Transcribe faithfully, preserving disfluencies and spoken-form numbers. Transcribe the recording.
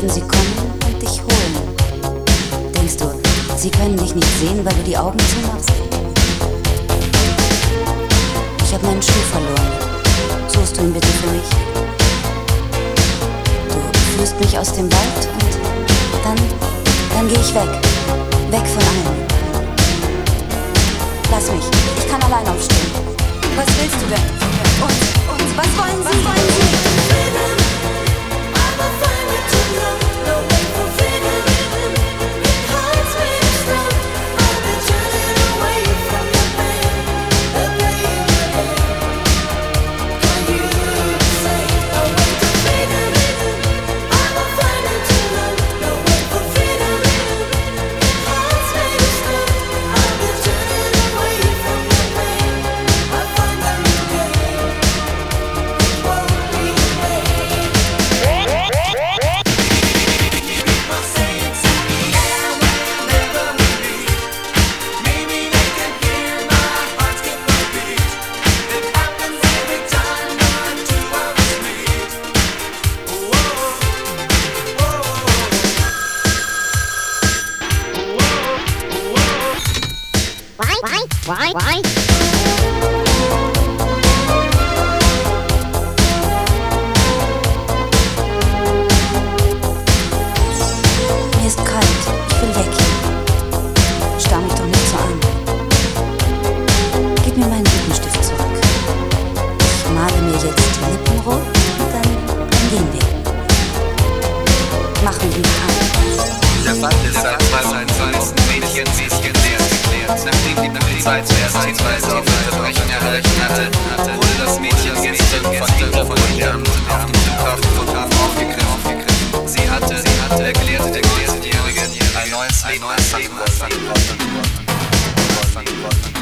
würden sie kommen und dich holen. Denkst du, sie können dich nicht sehen, weil du die Augen zumachst? Ich habe meinen Schuh verloren. Suchst du ihn bitte für mich? Du führst mich aus dem Wald und dann, dann gehe ich weg. Weg von allen. Lass mich, ich kann allein aufstehen. Was willst du denn? Und, und, was wollen Sie? Was wollen Sie? Why? Why? Mir ist kalt, ich will weg hier. Starr mich doch nicht so an. Gib mir meinen Lippenstift zurück. Ich male mir jetzt die Lippen rot und dann, dann gehen wir. Machen wir an. Der Fall ist seit zweitausendzwölf Mädchen, sie ist gelehrt, geklärt. Nachdem die Polizeiweise auf Unterbrechung erhalten hatte, wurde das Mädchen gestern von Hintergrund auf dem Flughafen aufgegriffen. Sie hatte, sie hatte, erklärte der Jährige, ein neues Leben anfangen wollen.